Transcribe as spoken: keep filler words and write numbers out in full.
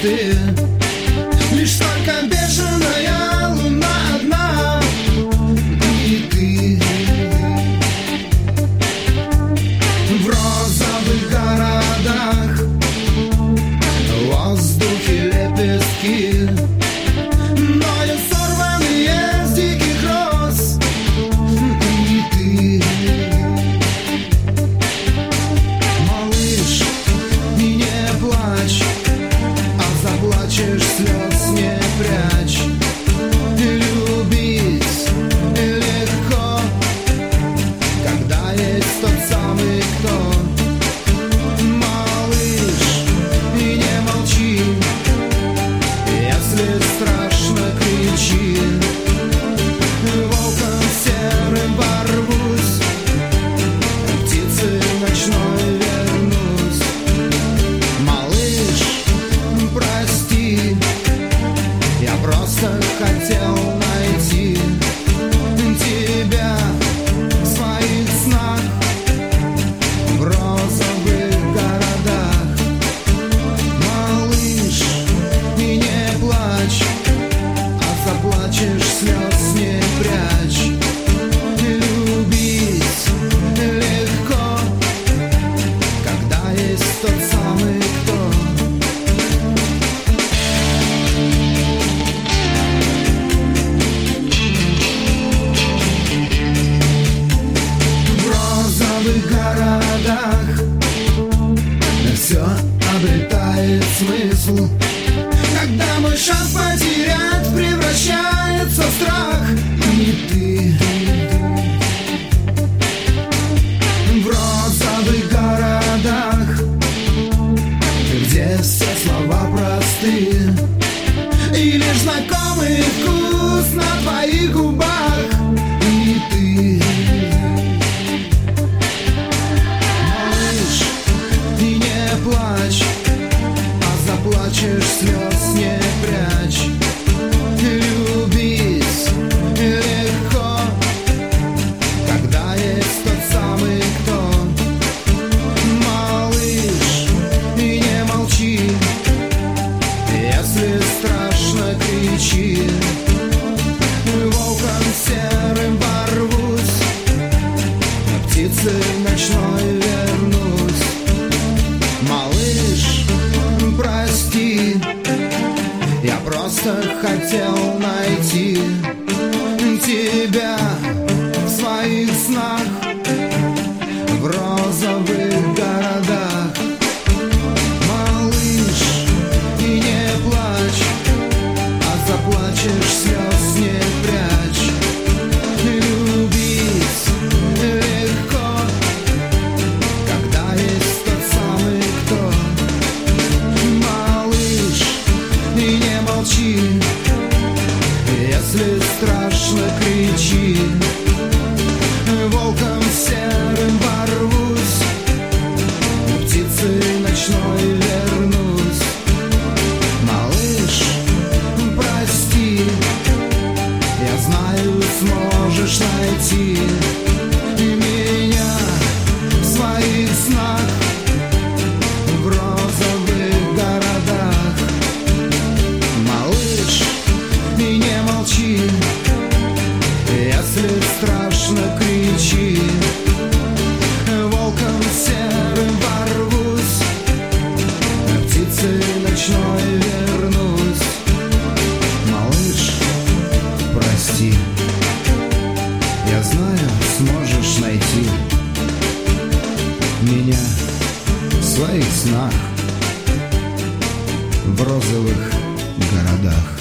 простые. Лишь только бешеная луна одна и ты. В розовых городах в воздухе лепестки, ноют сорванные с диких роз и ты. Малыш, и не плачь, а заплачешь, слез не прячь. Любить легко, когда есть тот самый кто. Малыш, и не молчи, если страшно, кричи. Волком серым порвусь, птицей ночной вернусь. Малыш, прости, я просто хотел найти тебя в своих снах, в розовых городах. Малыш, и не плачь, а заплачешь, слез не прячь. Любить легко, когда есть тот самый кто. В розовых городах все обретает смысл, когда мой шанс потерять превращается в страх и ты. В розовых городах, где все слова простые, и лишь знакомый вкус на твоих губах и ты. Малыш, и не плачь, а заплачешь, слез не прячь. Любить легко, когда есть тот самый кто. Малыш, и не молчи, если страшно, кричи. Волком серым порвусь, птицей ночной вернусь. Малыш, прости, я просто хотел найти тебя в своих снах, в розовых городах. Малыш, и не плачь, а заплачешь, слез не прячь. Любить легко, когда есть тот самый кто. Малыш, и не молчи, если страшно, кричи. Волком серым порвусь, птицей ночной вернусь. Малыш, прости, я знаю, сможешь найти меня в своих снах, в розовых городах. Малыш, и не молчи, если страшно, кричи. Волком серым порвусь, птицей ночной вернусь. Малыш, прости, я знаю, сможешь найти меня в своих снах, в розовых городах.